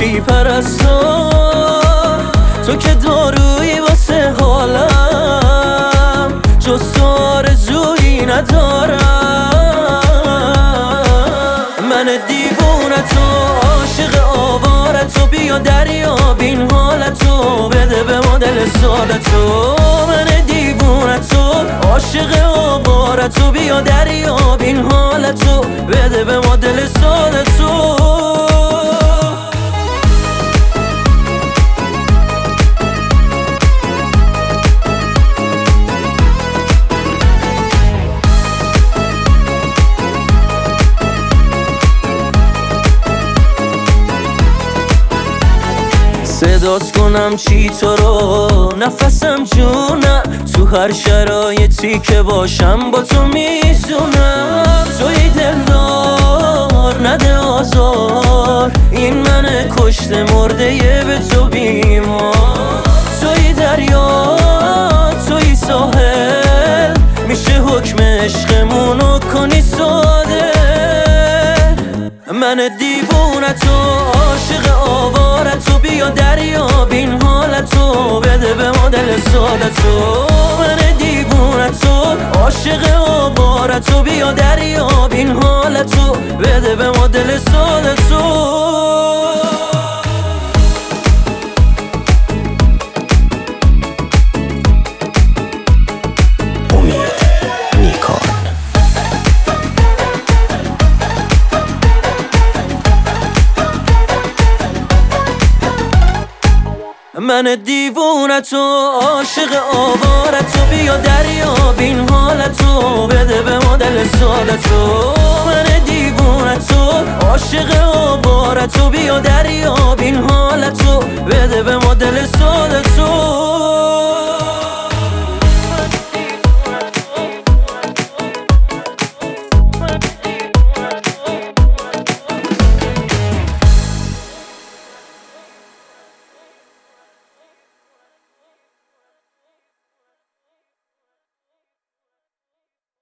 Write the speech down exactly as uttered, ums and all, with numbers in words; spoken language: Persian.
عشقی پرستار، تو که دارویی واسه حالم، جز تو آرزویی ندارم. من دیوونه تو، عاشق آوارتو، بیا دریاب این حالتو، بده به ما دل سادتو. من دیوونه تو، عاشق آوارتو، بیا دریاب این حالتو، بده به ما دل سادتو. صدات کنم چی تو رو، نفسم جونم، تو هر شرایطی که باشم با تو میزونم. توی دلدار نده آزار، این من کشته مرده یه به تو بیمار. توی دریا توی ساحل، میشه حکم عشقمونو کنی ساده. من دیوونه تو، عاشق آوارتو، بیا دریاب این حالتو، بده به ما دل سادتو. من دیوونه تو، عاشق آوارتو، بیا دریاب این حالتو، بده به ما دل سادتو. من دیوونه تو، عاشق آوارتو، بیا دریاب این حالتو، بده به ما دل سادتو. من دیوونه تو، عاشق آوارتو، بیا دریاب این حالتو، بده به ما دل